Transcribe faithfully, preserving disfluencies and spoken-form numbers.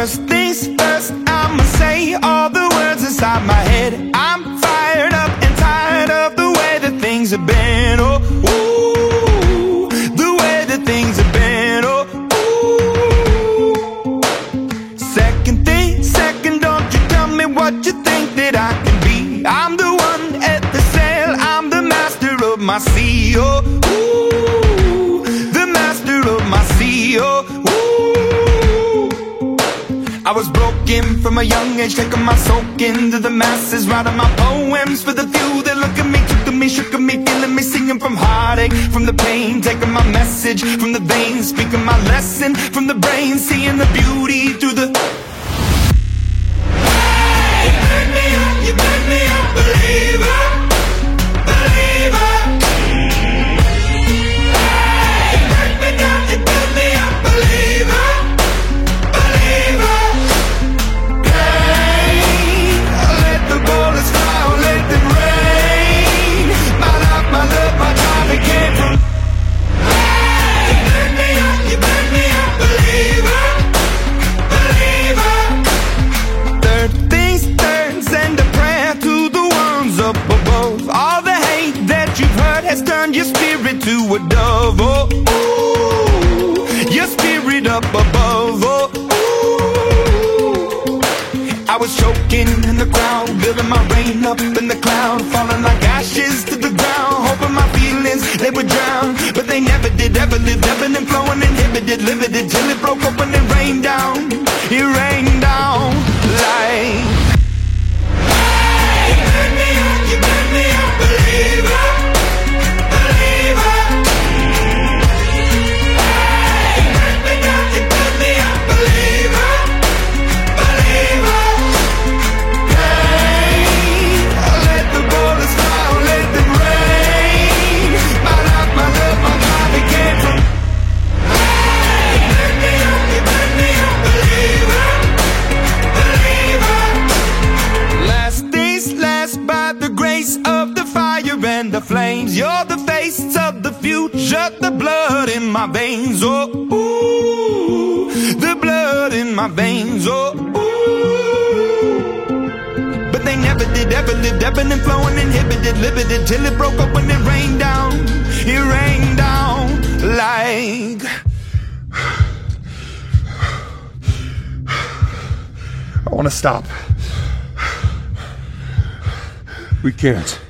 First things first, I'ma say all the words inside my head. I'm fired up and tired of the way that things have been. Oh, ooh, the way that things have been. Oh, ooh. Second thing, second, don't you tell me what you think that I can be. I'm the one at the sail, I'm the master of my sea. Oh, ooh, the master of my sea. Oh, I was broken from a young age, taking my soak into the masses, writing my poems for the few that look at me, took at me, shook at me, feeling me, singing from heartache, from the pain, taking my message from the veins, speaking my lesson from the brain, seeing the beauty through the... Hey, you burn me up, you burn me up, believer, believer. Hey, you burn me down, you burn me up, believer, believer. Bullets fly, let them rain. My life, my love, my time, it came from. Hey, you burn me up, you burn me up, believer, believer. Third things third, send a prayer to the ones up above. All the hate that you've heard has turned your spirit to a dove. Oh, ooh, your spirit up above. Oh, I was choking in the crowd, building my rain up in the cloud, falling like ashes to the ground, hoping my feelings, they would drown, but they never did, ever lived, ebbing and flowing, inhibited, limited, till it broke open and rained down, it rained down like... Hey, you burn me up, you burn me up, believer, believer. Hey, you burn me down, you burn me up, believer, believer. The flames, you're the face of the future, the blood in my veins, oh, ooh, the blood in my veins, oh, ooh. But they never did, ever lived, ebbing and flowing, inhibited, limited, till it broke up when it rained down, it rained down like... I want to stop. We can't.